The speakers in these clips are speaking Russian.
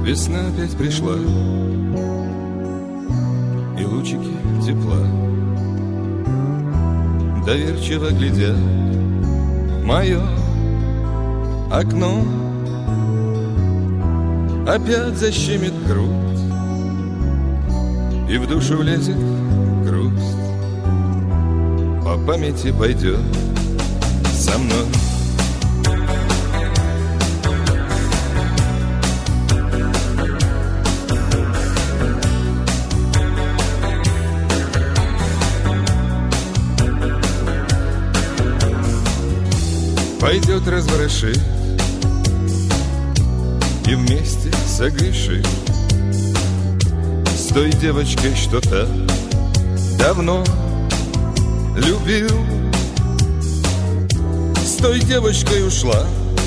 Весна опять пришла, и лучики тепла доверчиво глядят в мое окно. Опять защемит грудь, и в душу влезет грусть. По памяти пойдет со мной. Пойдет разворошит и вместе согрешит с той девочкой, что так давно любил. С той девочкой ушла,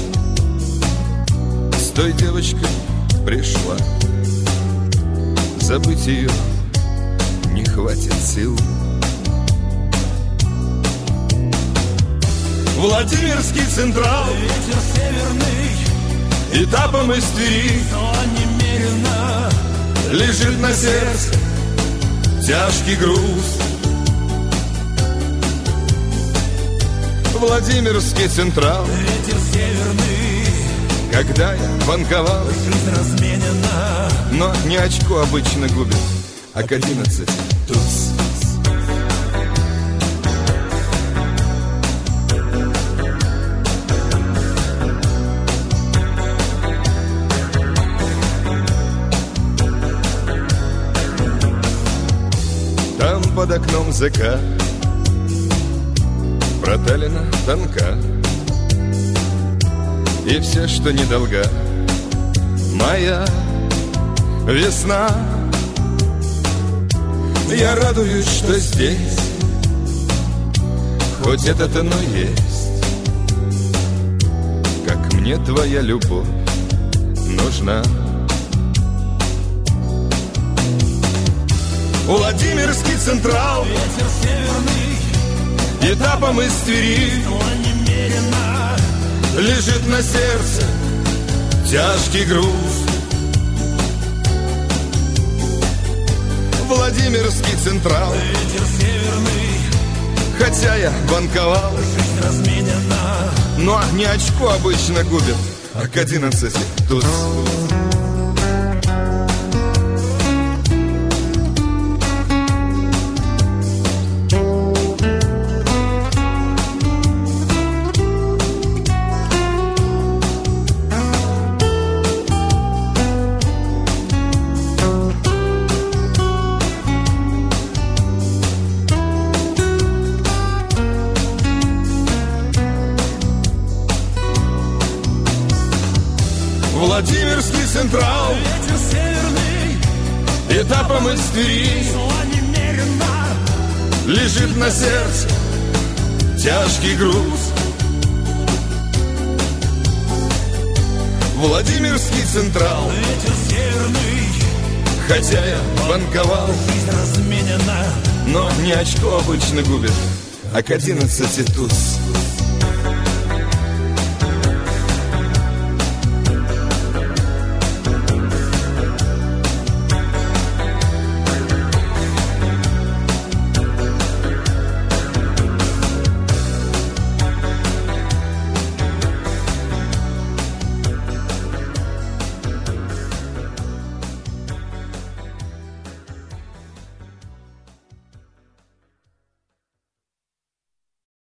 с той девочкой пришла. Забыть ее не хватит сил. Владимирский Централ, ветер северный, этапом из Твери, но немерено лежит на сердце тяжкий груз. Владимирский Централ, ветер северный, когда я банковал, жизнь разменена, но не очко обычно губит, а к 11 туз. Там под окном закат, проталина тонка, и все, что недолга, моя весна. Я радуюсь, что здесь хоть этот оно есть, как мне твоя любовь нужна. Владимирский Централ, ветер северный, этапом из Твери, но немерено лежит на сердце тяжкий груз. Владимирский Централ, ветер северный, хотя я банковал, жизнь разменена, но не очко обычно губит, а к 11 туз. Владимирский Централ, ветер северный, этапом из Твери, но немерено лежит на сердце тяжкий груз. Владимирский Централ, ветер северный, хотя я банковал, жизнь разменена, но не очко обычно губит, а к 11 туз.